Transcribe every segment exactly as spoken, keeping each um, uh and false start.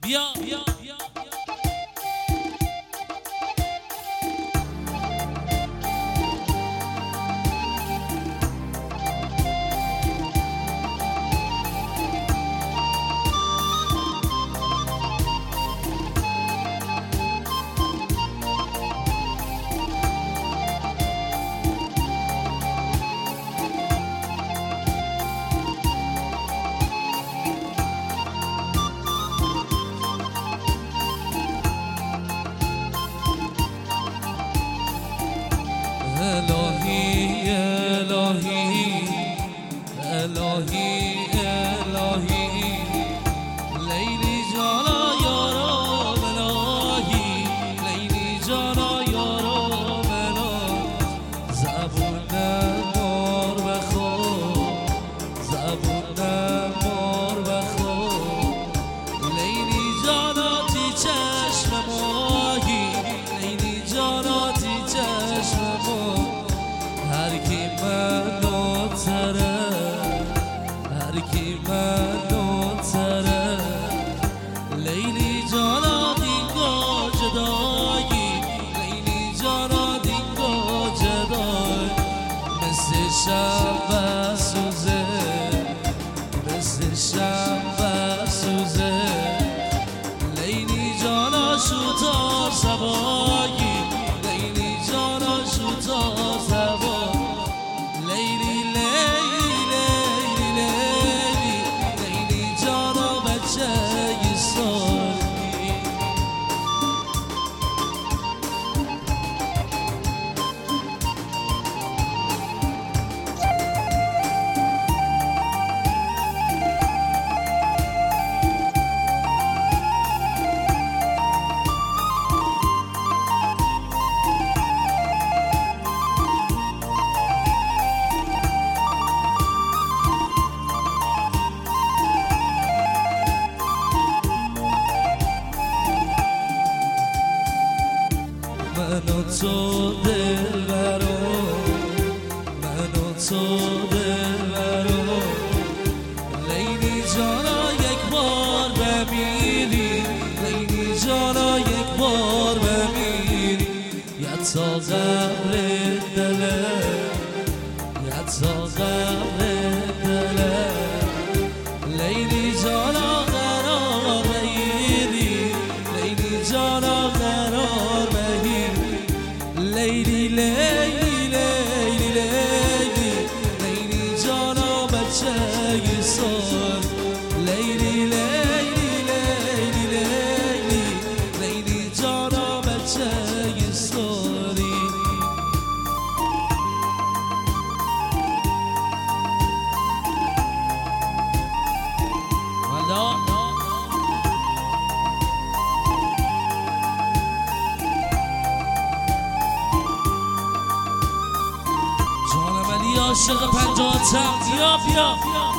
بیا بیا الهی الهی الهی الهی لیلی جانا یارو الهی لیلی جانا یارو الهی زبون مار بخو زبون مار بخو لیلی جانا تی چشم ماهی لیلی جانا تی چشم ماهی هر کی منو تره هر کی منو تره لیلی جانا دینگا جدایی لیلی جانا دینگا جدایی مثل شب سوزه مثل شب سوزه لیلی جانا شوتا سبایی لیلی جانا شوتا سبایی من و تو دلبرو من و تو دلبرو لیلی جانا یک بار بمیری لیلی جانا یک بار بمیری یا تا قبر دله یا تا قبر دله لیلی جانا قرار بگیری لیلی جانا قرار لیلی لیلی لیلی لیلی لیلی جانا بچه سال لیلی لیلی لیلی لیلی لیلی جانا بچه سالی حالا عاشق پنجاتم بیا بیا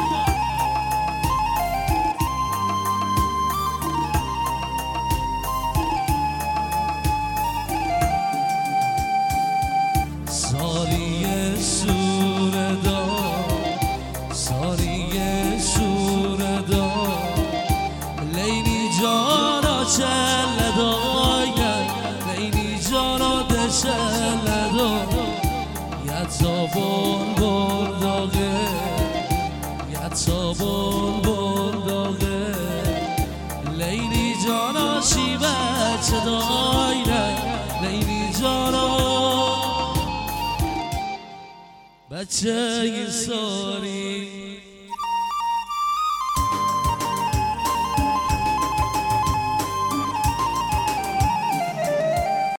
سالی سوردا سالی سوردا لیلی جانا چلدای لیلی جانا دشلدای تا بول بول داغه یا تا بول بول داغه لیلی جانا شی بچه دایره لیلی جانا بچه ساری